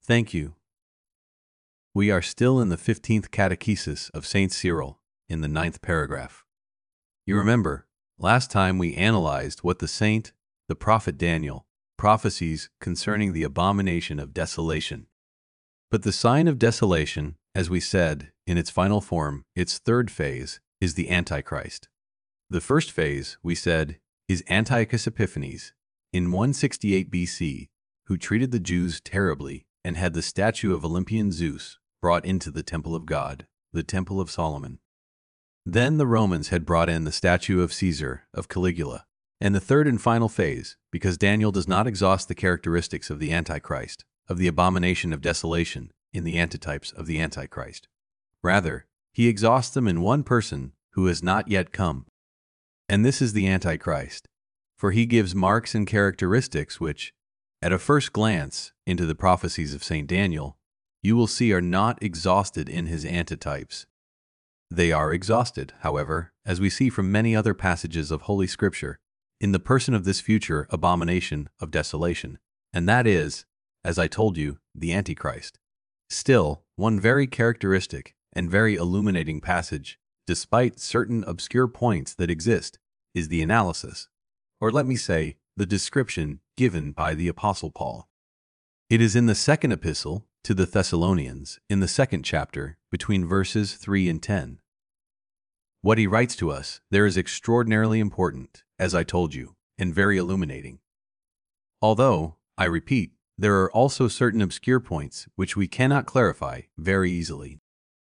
Thank you. We are still in the 15th Catechesis of St. Cyril, in the 9th paragraph. You remember, last time we analyzed what the prophet Daniel, prophecies concerning the abomination of desolation. But the sign of desolation, as we said, in its final form, its third phase, is the Antichrist. The first phase, we said, is Antiochus Epiphanes, in 168 BC, who treated the Jews terribly and had the statue of Olympian Zeus brought into the temple of God, the temple of Solomon. Then the Romans had brought in the statue of Caesar, of Caligula. And the third and final phase, because Daniel does not exhaust the characteristics of the Antichrist, of the abomination of desolation, in the antitypes of the Antichrist. Rather, he exhausts them in one person who has not yet come. And this is the Antichrist, for he gives marks and characteristics which, at a first glance into the prophecies of St. Daniel, you will see are not exhausted in his antitypes. They are exhausted, however, as we see from many other passages of Holy Scripture, in the person of this future abomination of desolation, and that is, as I told you, the Antichrist. Still, one very characteristic and very illuminating passage, despite certain obscure points that exist, is the analysis, or let me say, the description given by the Apostle Paul. It is in the second epistle to the Thessalonians, in the 2nd chapter, between verses 3 and 10. What he writes to us there is extraordinarily important, as I told you, and very illuminating. Although, I repeat, there are also certain obscure points which we cannot clarify very easily.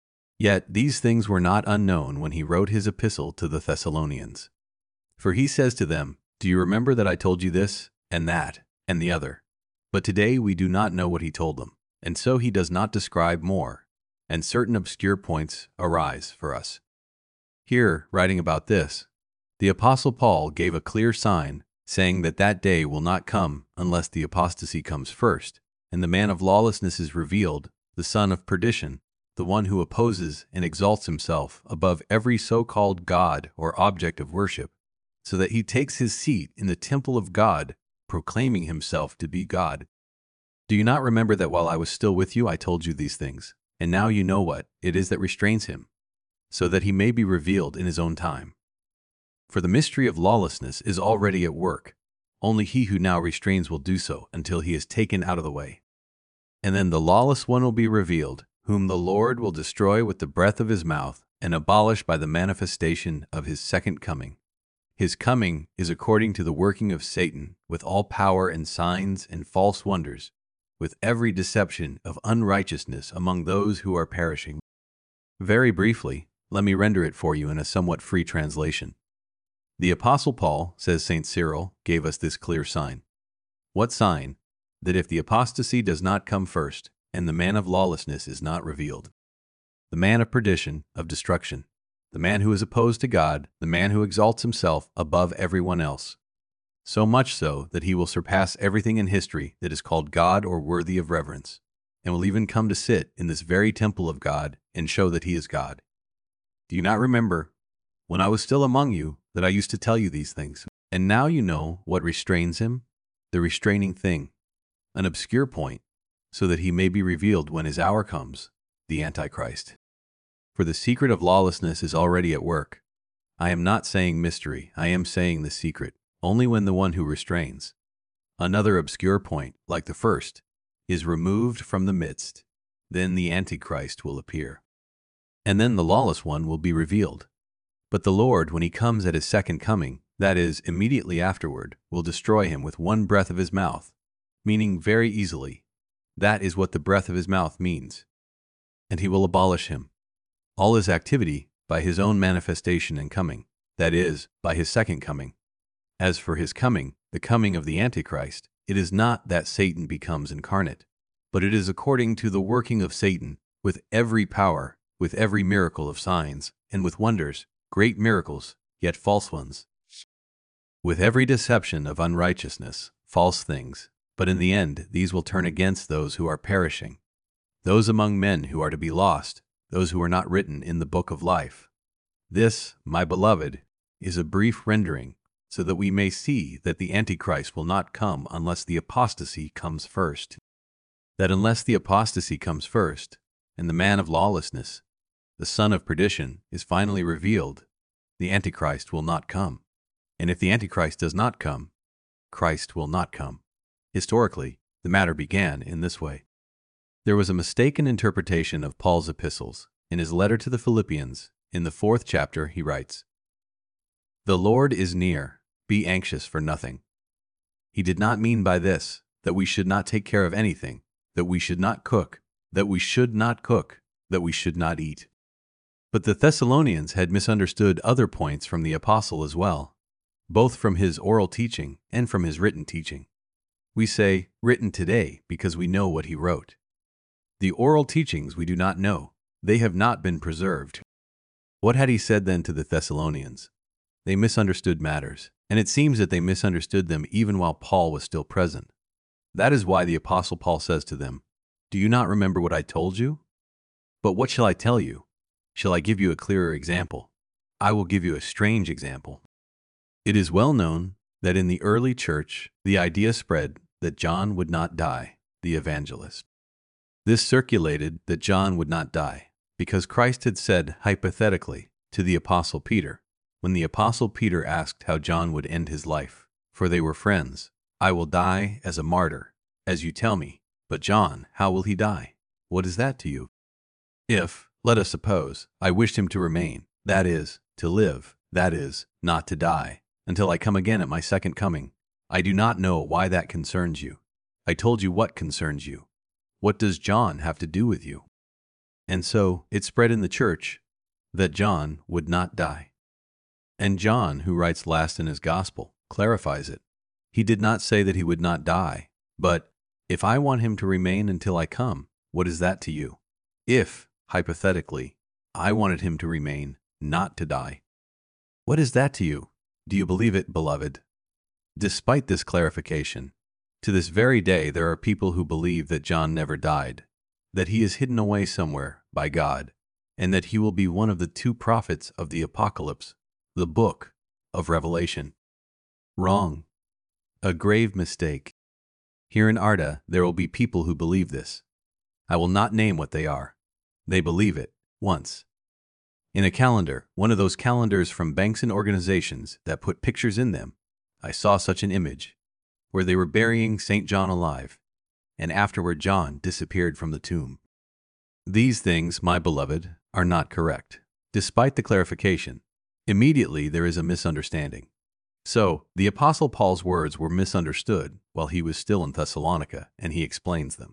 Yet these things were not unknown when he wrote his epistle to the Thessalonians. For he says to them, "Do you remember that I told you this, and that, and the other?" But today we do not know what he told them, and so he does not describe more, and certain obscure points arise for us. Here, writing about this, the Apostle Paul gave a clear sign, saying that that day will not come unless the apostasy comes first, and the man of lawlessness is revealed, the son of perdition, the one who opposes and exalts himself above every so-called God or object of worship, so that he takes his seat in the temple of God, proclaiming himself to be God. Do you not remember that while I was still with you I told you these things, and now you know what it is that restrains him, so that he may be revealed in his own time? For the mystery of lawlessness is already at work. Only he who now restrains will do so until he is taken out of the way. And then the lawless one will be revealed, whom the Lord will destroy with the breath of his mouth and abolish by the manifestation of his second coming. His coming is according to the working of Satan, with all power and signs and false wonders, with every deception of unrighteousness among those who are perishing. Very briefly, let me render it for you in a somewhat free translation. The Apostle Paul, says St. Cyril, gave us this clear sign. What sign? That if the apostasy does not come first, and the man of lawlessness is not revealed, the man of perdition, of destruction, the man who is opposed to God, the man who exalts himself above everyone else, so much so that he will surpass everything in history that is called God or worthy of reverence, and will even come to sit in this very temple of God and show that he is God. Do you not remember, when I was still among you, that I used to tell you these things? And now you know what restrains him, the restraining thing, an obscure point, so that he may be revealed when his hour comes, the Antichrist. For the secret of lawlessness is already at work. I am not saying mystery, I am saying the secret, only when the one who restrains, another obscure point, like the first, is removed from the midst, then the Antichrist will appear. And then the lawless one will be revealed. But the Lord, when he comes at his second coming, that is, immediately afterward, will destroy him with one breath of his mouth, meaning very easily. That is what the breath of his mouth means. And he will abolish him, all his activity, by his own manifestation and coming, that is, by his second coming. As for his coming, the coming of the Antichrist, it is not that Satan becomes incarnate, but it is according to the working of Satan, with every power, with every miracle of signs, and with wonders, great miracles, yet false ones, with every deception of unrighteousness, false things, but in the end these will turn against those who are perishing, those among men who are to be lost, those who are not written in the book of life. This, my beloved, is a brief rendering, so that we may see that the Antichrist will not come unless the apostasy comes first. that unless the apostasy comes first, and the man of lawlessness, the son of perdition, is finally revealed, the Antichrist will not come. And if the Antichrist does not come, Christ will not come. Historically, the matter began in this way. There was a mistaken interpretation of Paul's epistles. In his letter to the Philippians, in the 4th chapter, he writes, "The Lord is near, be anxious for nothing." He did not mean by this that we should not take care of anything, that we should not cook, that we should not eat. But the Thessalonians had misunderstood other points from the apostle as well, both from his oral teaching and from his written teaching. We say written today because we know what he wrote. The oral teachings we do not know. They have not been preserved. What had he said then to the Thessalonians? They misunderstood matters, and it seems that they misunderstood them even while Paul was still present. That is why the Apostle Paul says to them, "Do you not remember what I told you? But what shall I tell you? Shall I give you a clearer example? I will give you a strange example." It is well known that in the early church, the idea spread that John would not die, the evangelist. This circulated that John would not die, because Christ had said hypothetically to the Apostle Peter, when the Apostle Peter asked how John would end his life, for they were friends, "I will die as a martyr, as you tell me, but John, how will he die? What is that to you?" If, let us suppose, I wished him to remain, that is, to live, that is, not to die, until I come again at my second coming, I do not know why that concerns you. I told you what concerns you. What does John have to do with you? And so it spread in the church that John would not die. And John, who writes last in his gospel, clarifies it. He did not say that he would not die, but, if I want him to remain until I come, what is that to you? If, hypothetically, I wanted him to remain, not to die, what is that to you? Do you believe it, beloved? Despite this clarification, to this very day there are people who believe that John never died, that he is hidden away somewhere by God, and that he will be one of the 2 prophets of the Apocalypse, the book of Revelation. Wrong. A grave mistake. Here in Arda, there will be people who believe this. I will not name what they are. They believe it, once. In a calendar, one of those calendars from banks and organizations that put pictures in them, I saw such an image, where they were burying St. John alive, and afterward John disappeared from the tomb. These things, my beloved, are not correct. Despite the clarification, immediately there is a misunderstanding. So, the Apostle Paul's words were misunderstood while he was still in Thessalonica, and he explains them.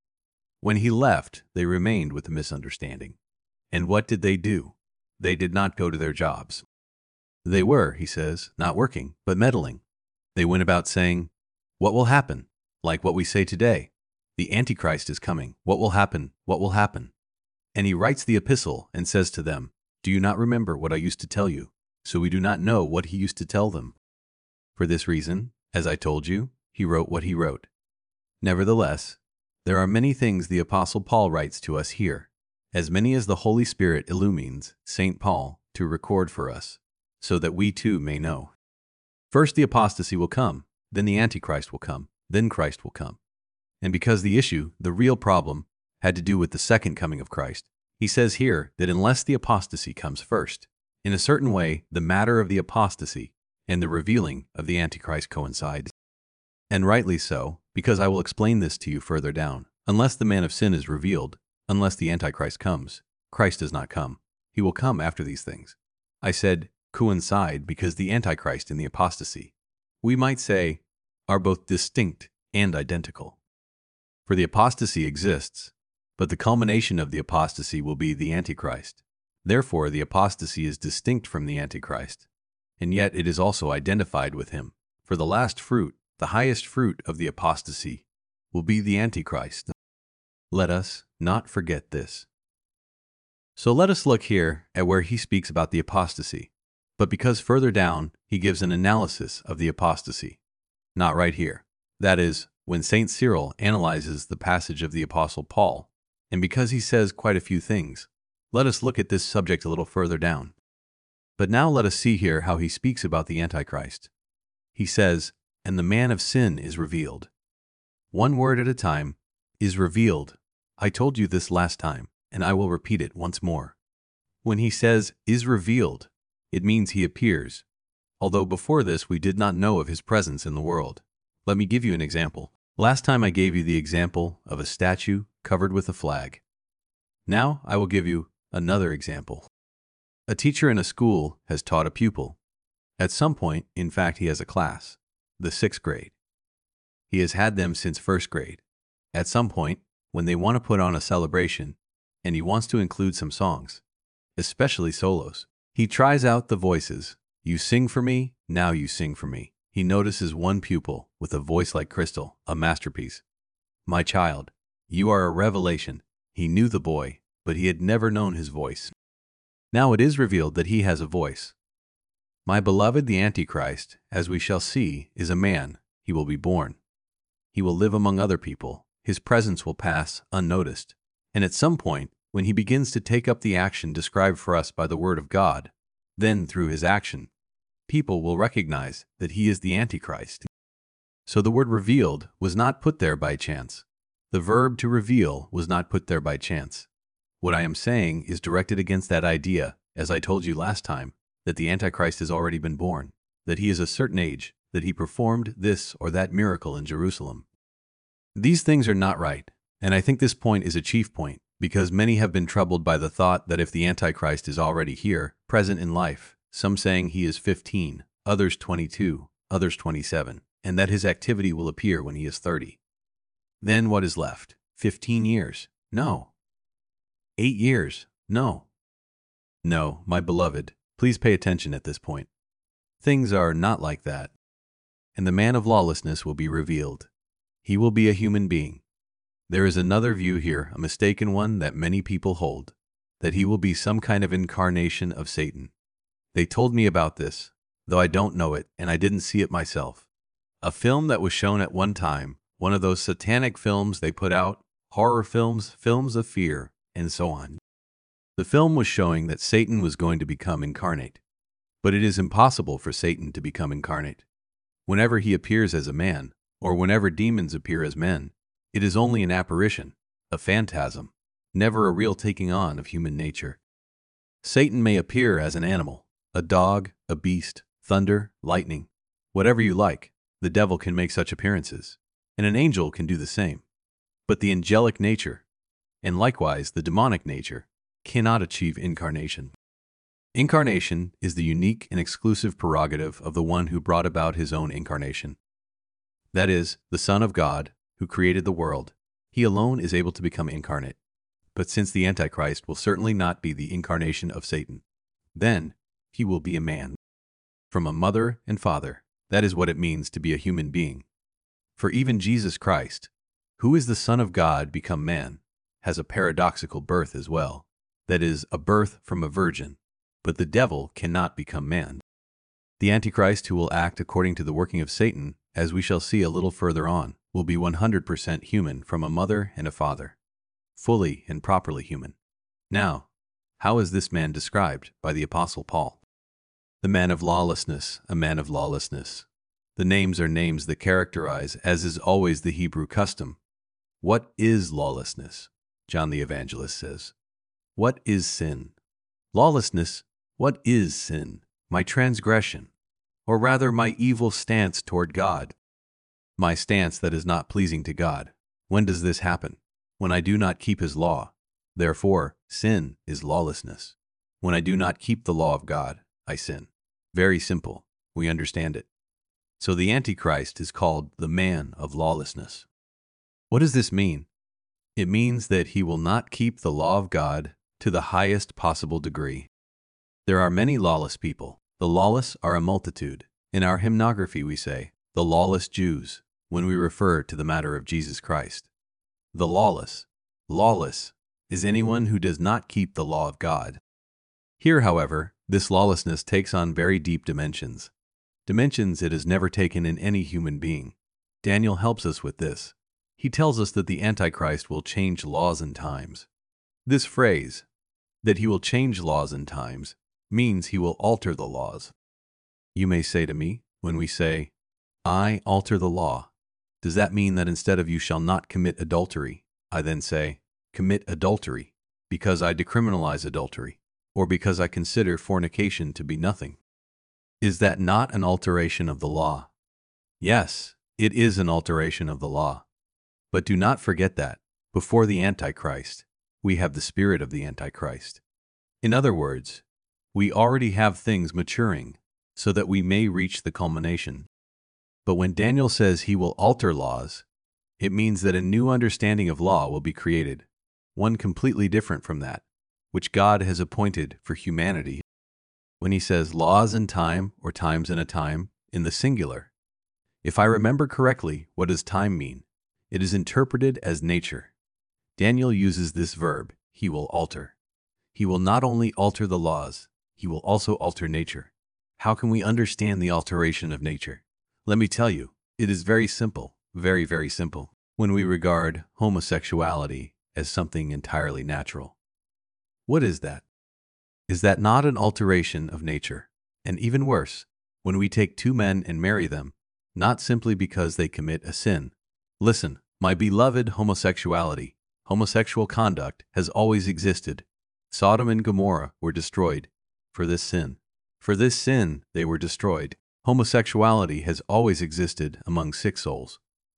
When he left, they remained with the misunderstanding. And what did they do? They did not go to their jobs. They were, he says, not working, but meddling. They went about saying, "What will happen?" Like what we say today. The Antichrist is coming. What will happen? What will happen? And he writes the epistle and says to them, "Do you not remember what I used to tell you?" So we do not know what he used to tell them. For this reason, as I told you, he wrote what he wrote. Nevertheless, there are many things the Apostle Paul writes to us here, as many as the Holy Spirit illumines St. Paul to record for us, so that we too may know. First the apostasy will come, then the Antichrist will come, then Christ will come. And because the issue, the real problem, had to do with the second coming of Christ, he says here that unless the apostasy comes first, in a certain way the matter of the apostasy and the revealing of the Antichrist coincide. And rightly so, because I will explain this to you further down. Unless the man of sin is revealed, unless the Antichrist comes, Christ does not come. He will come after these things. I said coincide because the Antichrist and the apostasy, we might say, are both distinct and identical. For the apostasy exists, but the culmination of the apostasy will be the Antichrist. Therefore, the apostasy is distinct from the Antichrist, and yet it is also identified with him. For the last fruit, the highest fruit of the apostasy, will be the Antichrist. Let us not forget this. So let us look here at where he speaks about the apostasy, but because further down he gives an analysis of the apostasy. Not right here. That is, when St. Cyril analyzes the passage of the Apostle Paul, and because he says quite a few things, let us look at this subject a little further down. But now let us see here how he speaks about the Antichrist. He says, "And the man of sin is revealed." One word at a time, is revealed. I told you this last time, and I will repeat it once more. When he says is revealed, it means he appears, although before this we did not know of his presence in the world. Let me give you an example. Last time I gave you the example of a statue covered with a flag. Now I will give you another example. A teacher in a school has taught a pupil. At some point, in fact, he has a class, the 6th grade. He has had them since 1st grade. At some point, when they want to put on a celebration, and he wants to include some songs, especially solos, he tries out the voices. You sing for me, now you sing for me. He notices one pupil with a voice like crystal, a masterpiece. My child, you are a revelation. He knew the boy, but he had never known his voice. Now it is revealed that he has a voice. My beloved, the Antichrist, as we shall see, is a man. He will be born. He will live among other people. His presence will pass unnoticed. And at some point, when he begins to take up the action described for us by the Word of God, then through his action, people will recognize that he is the Antichrist. So the word revealed was not put there by chance. The verb to reveal was not put there by chance. What I am saying is directed against that idea, as I told you last time, that the Antichrist has already been born, that he is a certain age, that he performed this or that miracle in Jerusalem. These things are not right, and I think this point is a chief point, because many have been troubled by the thought that if the Antichrist is already here, present in life, some saying he is 15, others 22, others 27, and that his activity will appear when he is 30. Then what is left? 15 years? No. 8 years? No. No, my beloved, please pay attention at this point. Things are not like that. And the man of lawlessness will be revealed. He will be a human being. There is another view here, a mistaken one that many people hold, that he will be some kind of incarnation of Satan. They told me about this, though I don't know it and I didn't see it myself. A film that was shown at one time, one of those satanic films they put out, horror films, films of fear, and so on. The film was showing that Satan was going to become incarnate. But it is impossible for Satan to become incarnate. Whenever he appears as a man, or whenever demons appear as men, it is only an apparition, a phantasm, never a real taking on of human nature. Satan may appear as an animal, a dog, a beast, thunder, lightning, whatever you like. The devil can make such appearances, and an angel can do the same. But the angelic nature, and likewise the demonic nature, cannot achieve incarnation. Incarnation is the unique and exclusive prerogative of the one who brought about his own incarnation. That is, the Son of God, who created the world. He alone is able to become incarnate. But since the Antichrist will certainly not be the incarnation of Satan, then he will be a man. From a mother and father, that is what it means to be a human being. For even Jesus Christ, who is the Son of God become man, has a paradoxical birth as well. That is, a birth from a virgin. But the devil cannot become man. The Antichrist, who will act according to the working of Satan, as we shall see a little further on, will be 100% human from a mother and a father. Fully and properly human. Now, how is this man described by the Apostle Paul? The man of lawlessness, a man of lawlessness. The names are names that characterize, as is always the Hebrew custom. What is lawlessness? John the Evangelist says. What is sin? Lawlessness, what is sin? My transgression, or rather my evil stance toward God. My stance that is not pleasing to God. When does this happen? When I do not keep his law. Therefore, sin is lawlessness. When I do not keep the law of God, I sin. Very simple. We understand it. So the Antichrist is called the man of lawlessness. What does this mean? It means that he will not keep the law of God to the highest possible degree. There are many lawless people. The lawless are a multitude. In our hymnography we say, the lawless Jews, when we refer to the matter of Jesus Christ. The lawless is anyone who does not keep the law of God. Here, however, this lawlessness takes on very deep dimensions. Dimensions it has never taken in any human being. Daniel helps us with this. He tells us that the Antichrist will change laws and times. This phrase, that he will change laws and times, means he will alter the laws. You may say to me, when we say, I alter the law, does that mean that instead of you shall not commit adultery, I then say, commit adultery, because I decriminalize adultery, or because I consider fornication to be nothing. Is that not an alteration of the law? Yes, it is an alteration of the law. But do not forget that, before the Antichrist, we have the spirit of the Antichrist. In other words, we already have things maturing so that we may reach the culmination. But when Daniel says he will alter laws, it means that a new understanding of law will be created, one completely different from that, which God has appointed for humanity. When he says laws in time or times in a time, in the singular, if I remember correctly, what does time mean? It is interpreted as nature. Daniel uses this verb, he will alter. He will not only alter the laws, he will also alter nature. How can we understand the alteration of nature? Let me tell you, it is very simple, very, very simple, when we regard homosexuality as something entirely natural. What is that? Is that not an alteration of nature? And even worse, when we take two men and marry them, not simply because they commit a sin. Listen, my beloved homosexuality, homosexual conduct has always existed. Sodom and Gomorrah were destroyed for this sin. For this sin, they were destroyed. Homosexuality has always existed among sick souls.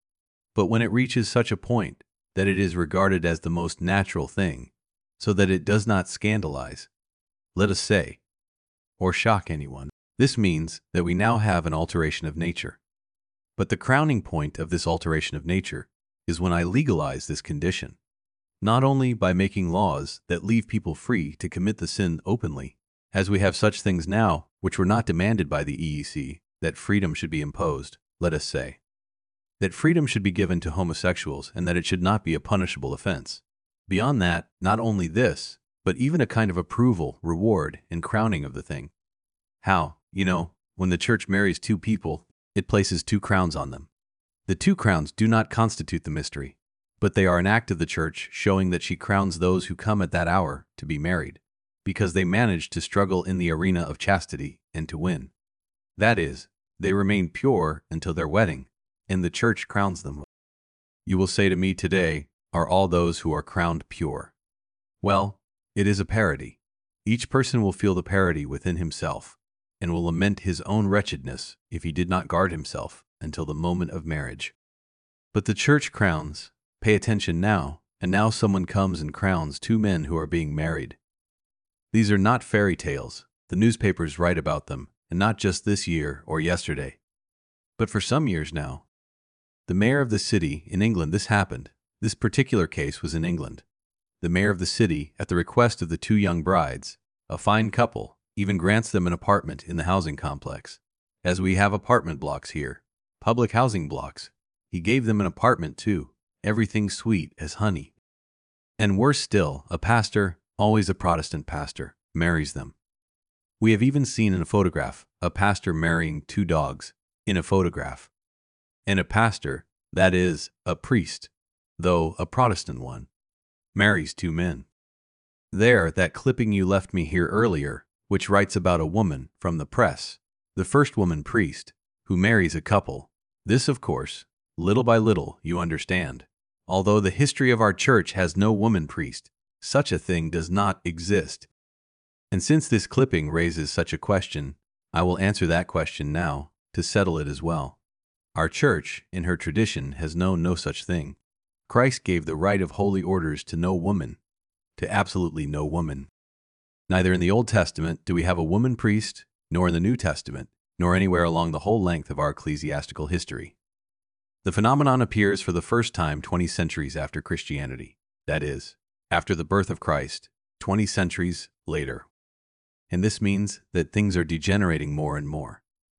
But when it reaches such a point that it is regarded as the most natural thing, so that it does not scandalize, let us say, or shock anyone, this means that we now have an alteration of nature. But the crowning point of this alteration of nature is when I legalize this condition, not only by making laws that leave people free to commit the sin openly, as we have such things now which were not demanded by the EEC, that freedom should be imposed, let us say, that freedom should be given to homosexuals and that it should not be a punishable offense. Beyond that, not only this, but even a kind of approval, reward, and crowning of the thing. How? When the church marries two people, it places two crowns on them. The two crowns do not constitute the mystery, but they are an act of the church showing that she crowns those who come at that hour to be married, because they managed to struggle in the arena of chastity and to win. That is, they remain pure until their wedding, and the church crowns them. You will say to me today, are all those who are crowned pure? Well, it is a parody. Each person will feel the parody within himself, and will lament his own wretchedness if he did not guard himself until the moment of marriage. But the church crowns. Pay attention now, and now someone comes and crowns two men who are being married. These are not fairy tales. The newspapers write about them, and not just this year or yesterday, but for some years now. The mayor of the city in England, this happened. This particular case was in England. The mayor of the city, at the request of the two young brides, a fine couple, even grants them an apartment in the housing complex. As we have apartment blocks here, public housing blocks, he gave them an apartment too, everything sweet as honey. And worse still, a pastor, always a Protestant pastor, marries them. We have even seen in a photograph a pastor marrying two dogs in a photograph. And a pastor, that is, a priest, though a Protestant one, marries two men. There, that clipping you left me here earlier, which writes about a woman from the press, the first woman priest, who marries a couple. This, of course, little by little, you understand. Although the history of our church has no woman priest, such a thing does not exist. And since this clipping raises such a question, I will answer that question now, to settle it as well. Our church, in her tradition, has known no such thing. Christ gave the right of holy orders to no woman, to absolutely no woman. Neither in the Old Testament do we have a woman priest, nor in the New Testament, nor anywhere along the whole length of our ecclesiastical history. The phenomenon appears for the first time 20 centuries after Christianity, that is, after the birth of Christ, 20 centuries later. And this means that things are degenerating more and more.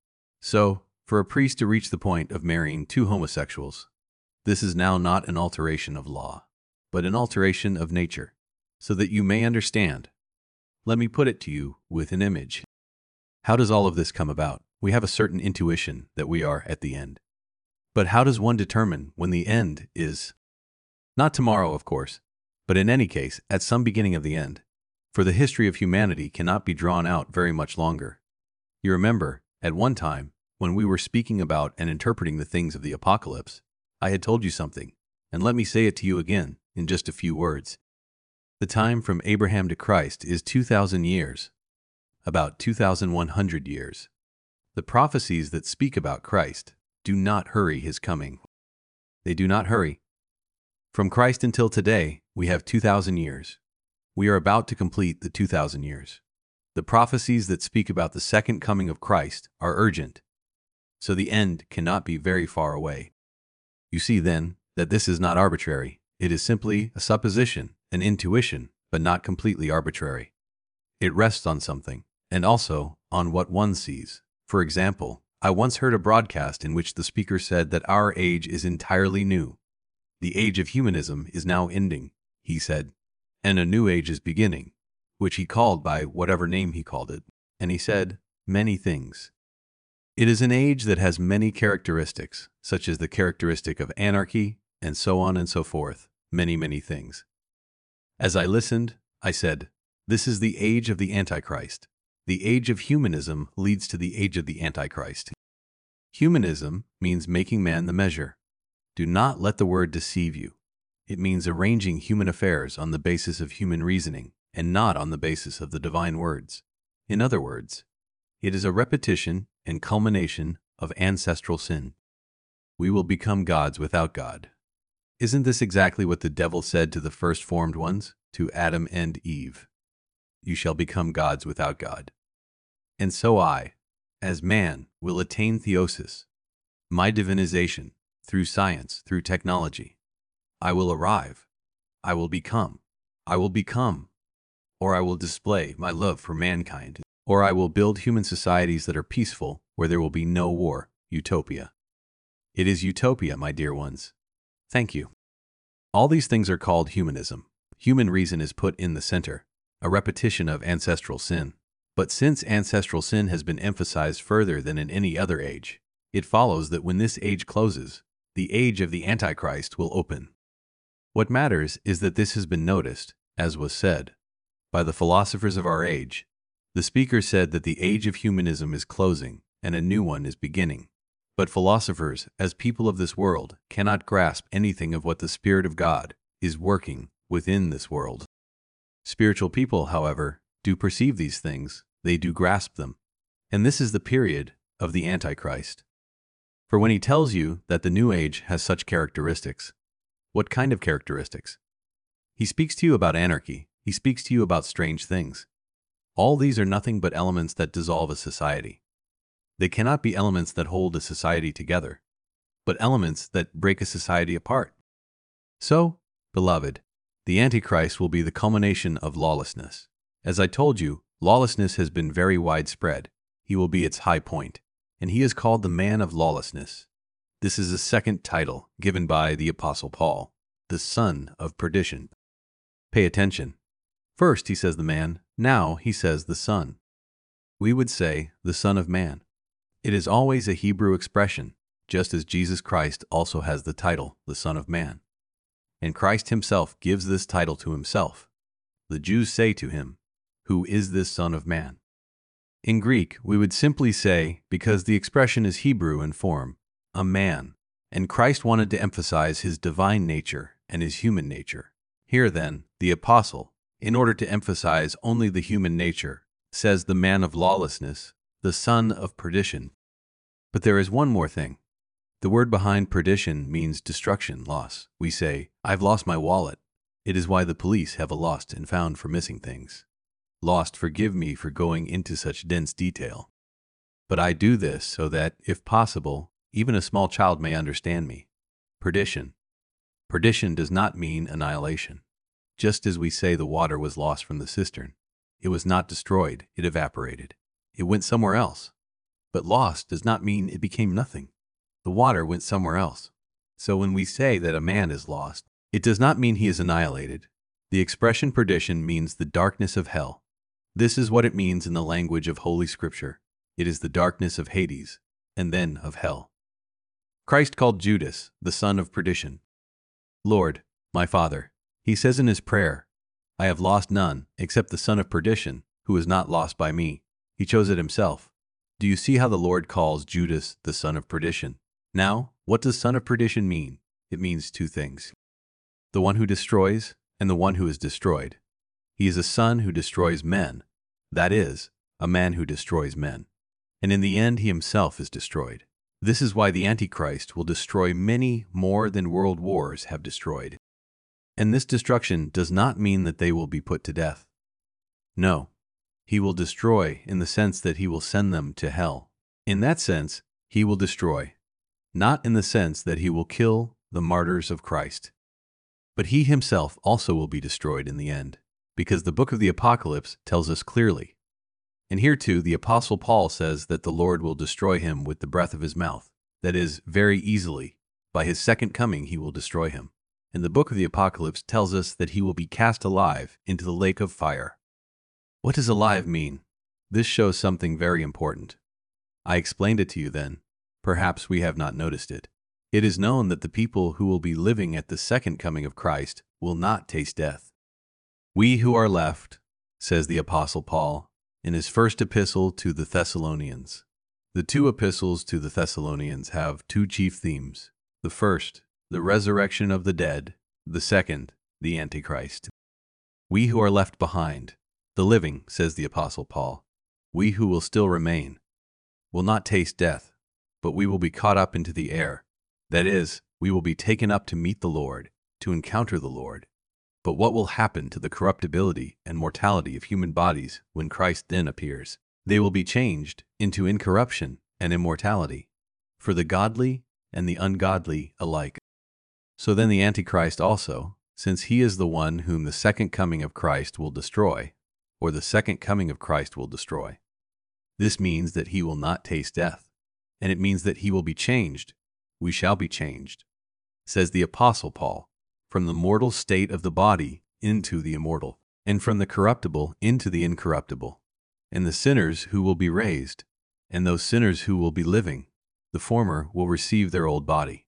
So, for a priest to reach the point of marrying two homosexuals, this is now not an alteration of law, but an alteration of nature, so that you may understand. Let me put it to you with an image. How does all of this come about? We have a certain intuition that we are at the end. But how does one determine when the end is? Not tomorrow, of course, but in any case, at some beginning of the end. For the history of humanity cannot be drawn out very much longer. You remember, at one time, when we were speaking about and interpreting the things of the apocalypse, I had told you something, and let me say it to you again, in just a few words. The time from Abraham to Christ is 2,000 years, about 2,100 years. The prophecies that speak about Christ do not hurry his coming. They do not hurry. From Christ until today, we have 2,000 years. We are about to complete the 2,000 years. The prophecies that speak about the second coming of Christ are urgent, so the end cannot be very far away. You see, then, that this is not arbitrary. It is simply a supposition, an intuition, but not completely arbitrary. It rests on something, and also on what one sees. For example, I once heard a broadcast in which the speaker said that our age is entirely new. The age of humanism is now ending, he said, and a new age is beginning, which he called by whatever name he called it, and he said many things. It is an age that has many characteristics, such as the characteristic of anarchy, and so on and so forth, many things. As I listened, I said, this is the age of the Antichrist. The age of humanism leads to the age of the Antichrist. Humanism means making man the measure. Do not let the word deceive you. It means arranging human affairs on the basis of human reasoning, and not on the basis of the divine words. In other words, it is a repetition and culmination of ancestral sin. We will become gods without God. Isn't this exactly what the devil said to the first formed ones, to Adam and Eve? You shall become gods without God. And so I, as man, will attain theosis, my divinization, through science, through technology. I will arrive. I will become. Or I will display my love for mankind. Or I will build human societies that are peaceful, where there will be no war. Utopia. It is utopia, my dear ones. Thank you. All these things are called humanism. Human reason is put in the center, a repetition of ancestral sin. But since ancestral sin has been emphasized further than in any other age, it follows that when this age closes, the age of the Antichrist will open. What matters is that this has been noticed, as was said, by the philosophers of our age. The speaker said that the age of humanism is closing and a new one is beginning. But philosophers, as people of this world, cannot grasp anything of what the Spirit of God is working within this world. Spiritual people, however, do perceive these things, they do grasp them. And this is the period of the Antichrist. For when he tells you that the new age has such characteristics, what kind of characteristics? He speaks to you about anarchy, he speaks to you about strange things. All these are nothing but elements that dissolve a society. They cannot be elements that hold a society together, but elements that break a society apart. So, beloved, the Antichrist will be the culmination of lawlessness. As I told you, lawlessness has been very widespread. He will be its high point, and he is called the man of lawlessness. This is a second title given by the Apostle Paul, the son of perdition. Pay attention. First he says the man, now he says the son. We would say the Son of Man. It is always a Hebrew expression, just as Jesus Christ also has the title, the Son of Man. And Christ himself gives this title to himself. The Jews say to him, "Who is this Son of Man?" In Greek, we would simply say, because the expression is Hebrew in form, a man, and Christ wanted to emphasize his divine nature and his human nature. Here then, the apostle, in order to emphasize only the human nature, says the man of lawlessness, the son of perdition. But there is one more thing. The word behind perdition means destruction, loss. We say, "I've lost my wallet." It is why the police have a lost and found for missing things. Lost, forgive me for going into such dense detail. But I do this so that, if possible, even a small child may understand me. Perdition. Perdition does not mean annihilation. Just as we say the water was lost from the cistern. It was not destroyed, it evaporated. It went somewhere else. But lost does not mean it became nothing. The water went somewhere else. So when we say that a man is lost, it does not mean he is annihilated. The expression perdition means the darkness of hell. This is what it means in the language of Holy Scripture. It is the darkness of Hades, and then of hell. Christ called Judas the son of perdition. Lord, my Father, he says in his prayer, I have lost none except the son of perdition, who is not lost by me. He chose it himself. Do you see how the Lord calls Judas the son of perdition? Now, what does son of perdition mean? It means two things. the one who destroys and the one who is destroyed. He is a son who destroys men, that is, a man who destroys men. And in the end he himself is destroyed. This is why the Antichrist will destroy many more than world wars have destroyed. And this destruction does not mean that they will be put to death. No, he will destroy in the sense that he will send them to hell. In that sense, he will destroy, not in the sense that he will kill the martyrs of Christ. But he himself also will be destroyed in the end, because the book of the Apocalypse tells us clearly. And here too, the Apostle Paul says that the Lord will destroy him with the breath of his mouth. That is, very easily. By his second coming he will destroy him. And the book of the Apocalypse tells us that he will be cast alive into the lake of fire. What does alive mean? This shows something very important. I explained it to you then. Perhaps we have not noticed it. It is known that the people who will be living at the second coming of Christ will not taste death. We who are left, says the Apostle Paul, in his first epistle to the Thessalonians. The two epistles to the Thessalonians have two chief themes. The first, the resurrection of the dead. The second, the Antichrist. We who are left behind, the living, says the Apostle Paul, we who will still remain, will not taste death, but we will be caught up into the air. That is, we will be taken up to meet the Lord, to encounter the Lord. But what will happen to the corruptibility and mortality of human bodies when Christ then appears? They will be changed into incorruption and immortality, for the godly and the ungodly alike. So then the Antichrist also, since he is the one whom the second coming of Christ will destroy, or the second coming of Christ will destroy. This means that he will not taste death, and it means that he will be changed. We shall be changed, says the Apostle Paul, from the mortal state of the body into the immortal, and from the corruptible into the incorruptible. And the sinners who will be raised, and those sinners who will be living, the former will receive their old body,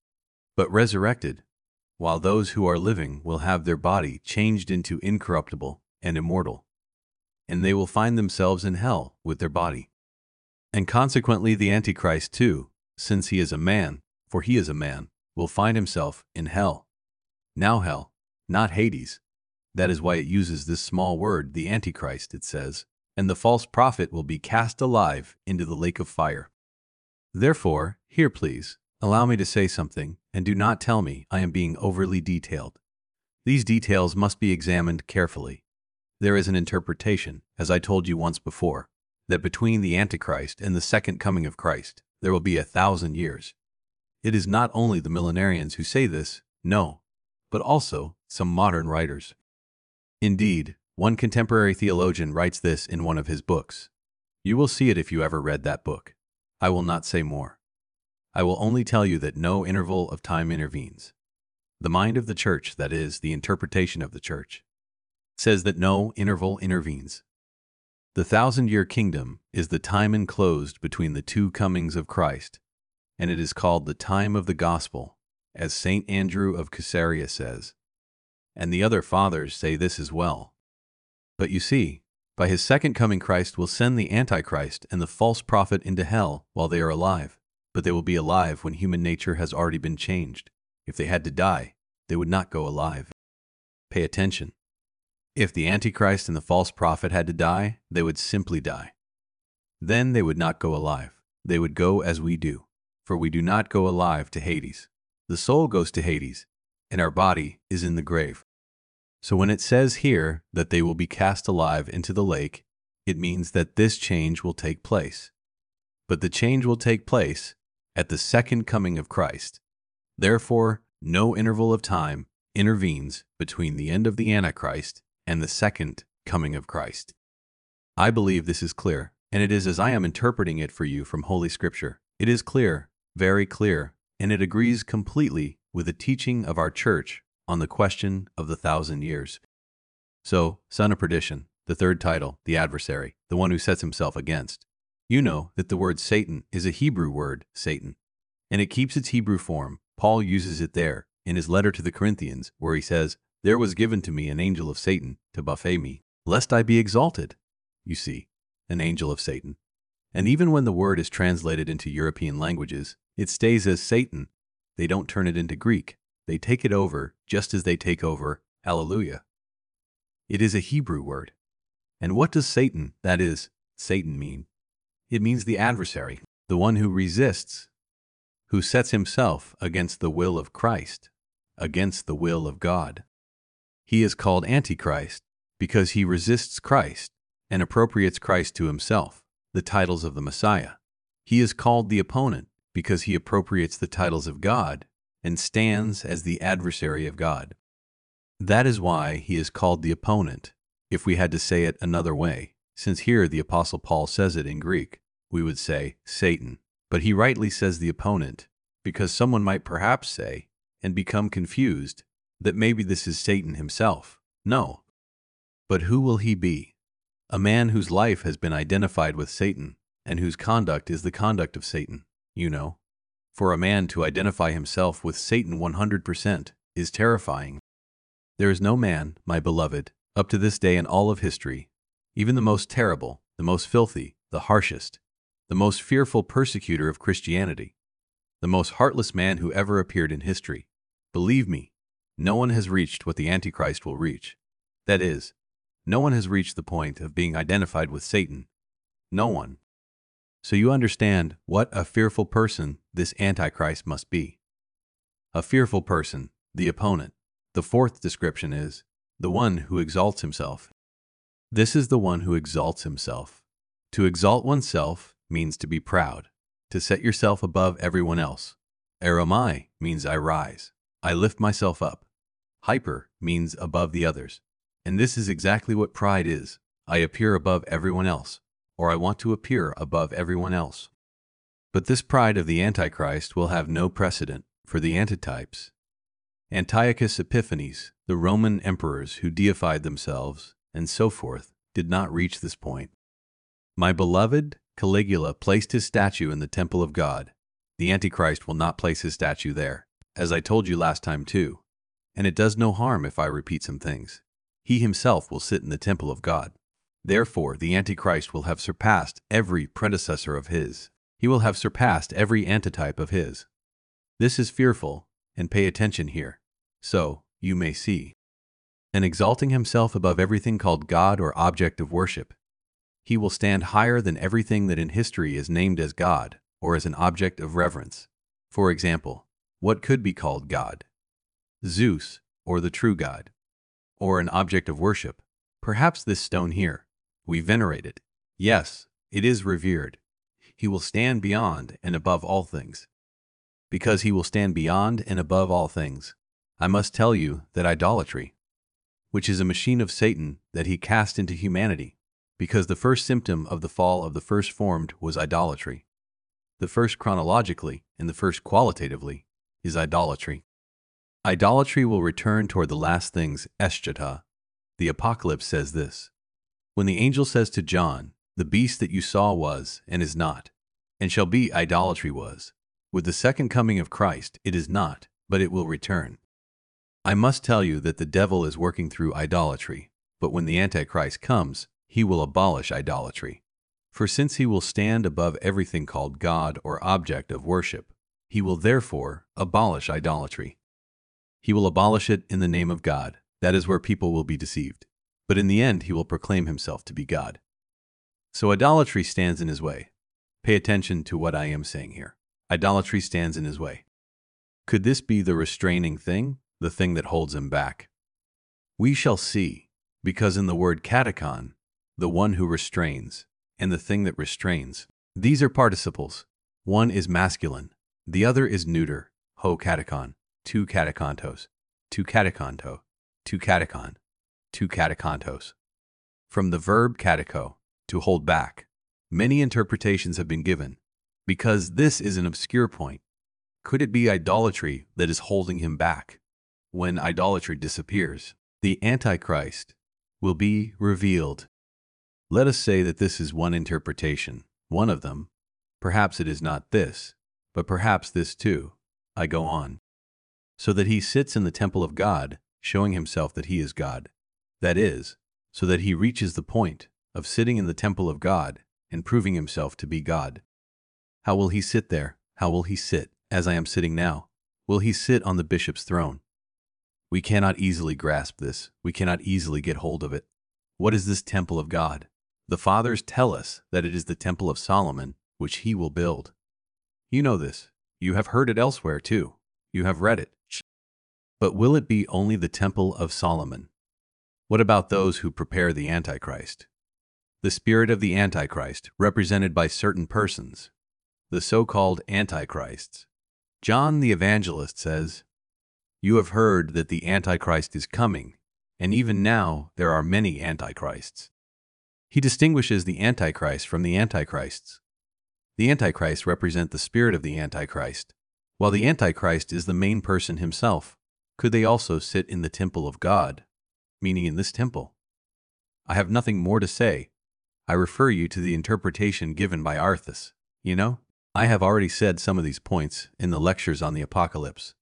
but resurrected, while those who are living will have their body changed into incorruptible and immortal, and they will find themselves in hell with their body. And consequently the Antichrist too, since he is a man, for he is a man, will find himself in hell. Now hell, not Hades. That is why it uses this small word, the Antichrist, it says, and the false prophet will be cast alive into the lake of fire. Therefore, here please, allow me to say something, and do not tell me I am being overly detailed. These details must be examined carefully. There is an interpretation, as I told you once before, that between the Antichrist and the second coming of Christ, there will be 1,000 years. It is not only the millenarians who say this, no, but also some modern writers. Indeed, one contemporary theologian writes this in one of his books. You will see it if you ever read that book. I will not say more. I will only tell you that no interval of time intervenes. The mind of the church, that is, the interpretation of the church, says that no interval intervenes. The 1,000-year kingdom is the time enclosed between the two comings of Christ, and it is called the time of the gospel, as St. Andrew of Caesarea says. And the other fathers say this as well. But you see, by his second coming Christ will send the Antichrist and the false prophet into hell while they are alive. But they will be alive when human nature has already been changed. If they had to die, they would not go alive. Pay attention. If the Antichrist and the false prophet had to die, they would simply die. Then they would not go alive. They would go as we do, for we do not go alive to Hades. The soul goes to Hades, and our body is in the grave. So when it says here that they will be cast alive into the lake, it means that this change will take place. But the change will take place at the second coming of Christ. Therefore, no interval of time intervenes between the end of the Antichrist and the second coming of Christ. I believe this is clear, and it is as I am interpreting it for you from Holy Scripture. It is clear, very clear, and it agrees completely with the teaching of our church on the question of the 1,000 years. So, son of perdition, the third title, the adversary, the one who sets himself against. You know that the word Satan is a Hebrew word, Satan, and it keeps its Hebrew form. Paul uses it there in his letter to the Corinthians, where he says, "There was given to me an angel of Satan to buffet me, lest I be exalted." You see, an angel of Satan. And even when the word is translated into European languages, it stays as Satan. They don't turn it into Greek. They take it over just as they take over Alleluia. It is a Hebrew word. And what does Satan, that is, Satan, mean? It means the adversary, the one who resists, who sets himself against the will of Christ, against the will of God. He is called Antichrist because he resists Christ and appropriates Christ to himself, the titles of the Messiah. He is called the opponent because he appropriates the titles of God and stands as the adversary of God. That is why he is called the opponent. If we had to say it another way, since here the Apostle Paul says it in Greek, we would say Satan. But he rightly says the opponent, because someone might perhaps say, and become confused, that maybe this is Satan himself. No. But who will he be? A man whose life has been identified with Satan, and whose conduct is the conduct of Satan, you know. For a man to identify himself with Satan 100% is terrifying. There is no man, my beloved, up to this day in all of history, even the most terrible, the most filthy, the harshest, the most fearful persecutor of Christianity, the most heartless man who ever appeared in history. Believe me, no one has reached what the Antichrist will reach. That is, no one has reached the point of being identified with Satan. No one. So you understand what a fearful person this Antichrist must be. A fearful person, the opponent. The fourth description is the one who exalts himself. This is the one who exalts himself. To exalt oneself means to be proud, to set yourself above everyone else. Eromai means I rise, I lift myself up. Hyper means above the others. And this is exactly what pride is. I appear above everyone else, or I want to appear above everyone else. But this pride of the Antichrist will have no precedent for the antitypes. Antiochus Epiphanes, the Roman emperors who deified themselves, and so forth, did not reach this point. My beloved, Caligula placed his statue in the temple of God. The Antichrist will not place his statue there, as I told you last time too. And it does no harm if I repeat some things. He himself will sit in the temple of God. Therefore, the Antichrist will have surpassed every predecessor of his. He will have surpassed every antitype of his. This is fearful, and pay attention here. So, you may see. And exalting himself above everything called God or object of worship, he will stand higher than everything that in history is named as God or as an object of reverence. For example, what could be called God? Zeus, or the true God. Or an object of worship. Perhaps this stone here. We venerate it. Yes, it is revered. He will stand beyond and above all things. Because he will stand beyond and above all things, I must tell you that idolatry, which is a machine of Satan that he cast into humanity, because the first symptom of the fall of the first formed was idolatry. The first chronologically and the first qualitatively is idolatry. Idolatry will return toward the last things, eschata. The Apocalypse says this. When the angel says to John, the beast that you saw was and is not, and shall be idolatry was. With the second coming of Christ, it is not, but it will return. I must tell you that the devil is working through idolatry, but when the Antichrist comes, he will abolish idolatry. For since he will stand above everything called God or object of worship, he will therefore abolish idolatry. He will abolish it in the name of God. That is where people will be deceived. But in the end, he will proclaim himself to be God. So idolatry stands in his way. Pay attention to what I am saying here. Idolatry stands in his way. Could this be the restraining thing, the thing that holds him back? We shall see, because in the word katakon, the one who restrains, and the thing that restrains, these are participles. One is masculine, the other is neuter, ho katakon, tu katakontos, tu katakonto, tu katakon, tu katakontos. From the verb katako, to hold back, many interpretations have been given, because this is an obscure point. Could it be idolatry that is holding him back? When idolatry disappears, the Antichrist will be revealed. Let us say that this is one interpretation, one of them. Perhaps it is not this, but perhaps this too. I go on. So that he sits in the temple of God, showing himself that he is God. That is, so that he reaches the point of sitting in the temple of God and proving himself to be God. How will he sit there? How will he sit, as I am sitting now? Will he sit on the bishop's throne? We cannot easily grasp this. We cannot easily get hold of it. What is this temple of God? The fathers tell us that it is the temple of Solomon, which he will build. You know this. You have heard it elsewhere too. You have read it. But will it be only the temple of Solomon? What about those who prepare the Antichrist? The spirit of the Antichrist, represented by certain persons, the so-called Antichrists. John the Evangelist says, "You have heard that the Antichrist is coming, and even now there are many Antichrists." He distinguishes the Antichrist from the Antichrists. The Antichrist represent the spirit of the Antichrist, while the Antichrist is the main person himself. Could they also sit in the temple of God, meaning in this temple? I have nothing more to say. I refer you to the interpretation given by Arthas. You know, I have already said some of these points in the lectures on the Apocalypse.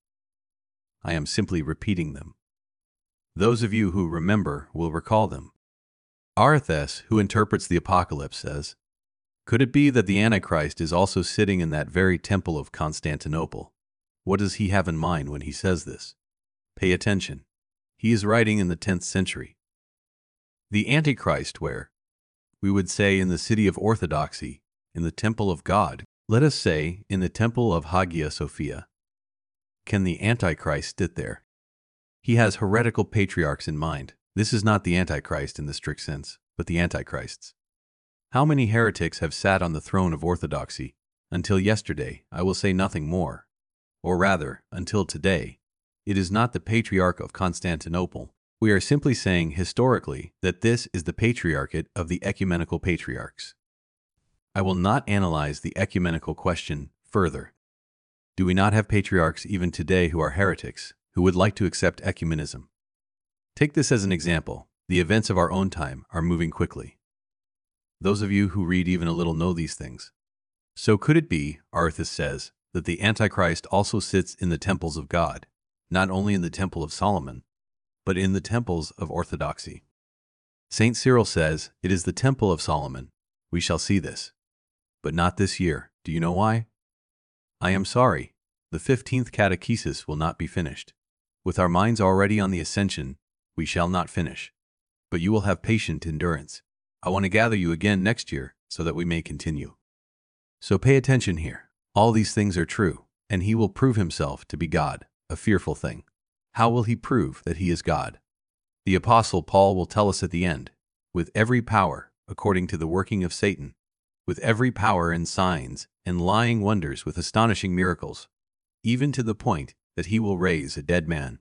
I am simply repeating them. Those of you who remember will recall them. Arthas, who interprets the Apocalypse, says, "Could it be that the Antichrist is also sitting in that very temple of Constantinople?" What does he have in mind when he says this? Pay attention. He is writing in the 10th century. The Antichrist where? We would say in the city of orthodoxy, in the temple of God. Let us say in the temple of Hagia Sophia. Can the Antichrist sit there? He has heretical patriarchs in mind. This is not the Antichrist in the strict sense, but the Antichrists. How many heretics have sat on the throne of orthodoxy? Until yesterday, I will say nothing more. Or rather, until today. It is not the Patriarch of Constantinople. We are simply saying historically that this is the patriarchate of the ecumenical patriarchs. I will not analyze the ecumenical question further. Do we not have patriarchs even today who are heretics, who would like to accept ecumenism? Take this as an example. The events of our own time are moving quickly. Those of you who read even a little know these things. So could it be, Arthas says, that the Antichrist also sits in the temples of God, not only in the temple of Solomon, but in the temples of orthodoxy? Saint Cyril says, it is the temple of Solomon. We shall see this. But not this year. Do you know why? I am sorry. The 15th catechesis will not be finished. With our minds already on the ascension, we shall not finish. But you will have patient endurance. I want to gather you again next year so that we may continue. So pay attention here. All these things are true, and he will prove himself to be God, a fearful thing. How will he prove that he is God? The Apostle Paul will tell us at the end, with every power, according to the working of Satan, with every power and signs and lying wonders with astonishing miracles, even to the point that he will raise a dead man.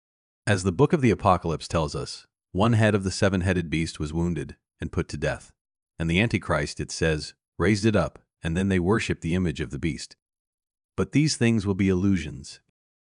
As the book of the Apocalypse tells us, one head of the seven-headed beast was wounded and put to death, and the Antichrist, it says, raised it up, and then they worshiped the image of the beast. But these things will be illusions.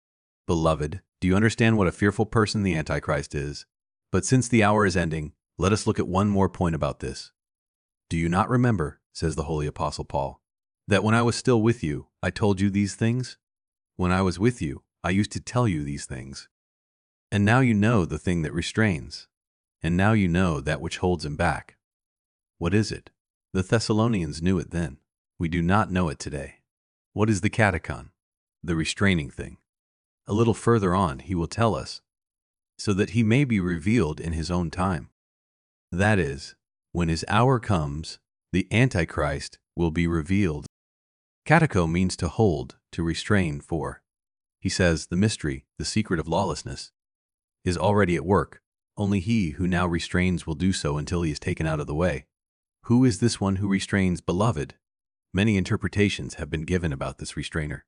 Beloved, do you understand what a fearful person the Antichrist is? But since the hour is ending, let us look at one more point about this. Do you not remember, says the Holy Apostle Paul, that when I was still with you, I told you these things? When I was with you, I used to tell you these things. And now you know the thing that restrains. And now you know that which holds him back. What is it? The Thessalonians knew it then. We do not know it today. What is the catechon? The restraining thing. A little further on he will tell us, so that he may be revealed in his own time. That is, when his hour comes, the Antichrist will be revealed. Catecho means to hold, to restrain for. He says the mystery, the secret of lawlessness, is already at work. Only he who now restrains will do so until he is taken out of the way. Who is this one who restrains, beloved? Many interpretations have been given about this restrainer.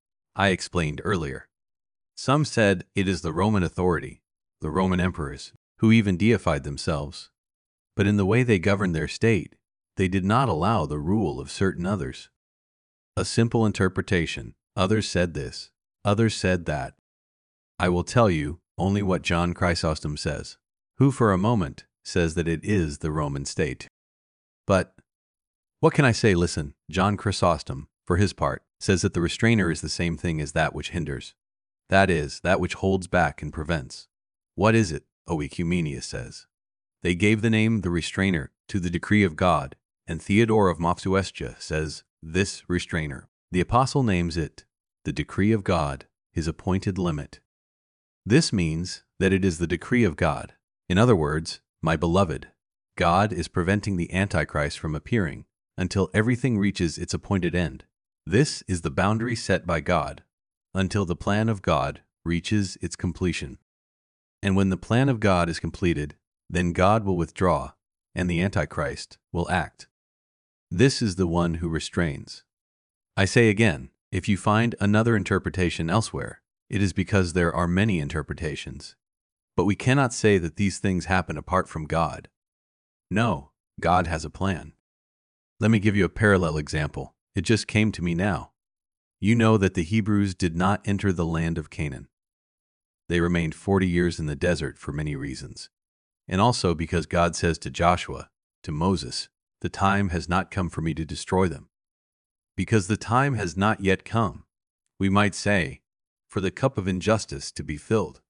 I explained earlier. Some said it is the Roman authority, the Roman emperors, who even deified themselves. But in the way they governed their state, they did not allow the rule of certain others. A simple interpretation. Others said this, others said that. I will tell you only what John Chrysostom says, who for a moment says that it is the Roman state. But what can I say? Listen, John Chrysostom, for his part, says that the restrainer is the same thing as that which hinders. That is, that which holds back and prevents. What is it? Oecumenius says. They gave the name the restrainer to the decree of God, and Theodore of Mopsuestia says, this restrainer. The apostle names it the decree of God, his appointed limit. This means that it is the decree of God. In other words, my beloved, God is preventing the Antichrist from appearing until everything reaches its appointed end. This is the boundary set by God, until the plan of God reaches its completion. And when the plan of God is completed, then God will withdraw, and the Antichrist will act. This is the one who restrains. I say again, if you find another interpretation elsewhere, it is because there are many interpretations. But we cannot say that these things happen apart from God. No, God has a plan. Let me give you a parallel example. It just came to me now. You know that the Hebrews did not enter the land of Canaan. They remained 40 years in the desert for many reasons. And also because God says to Joshua, to Moses, the time has not come for me to destroy them. Because the time has not yet come, we might say, for the cup of injustice to be filled.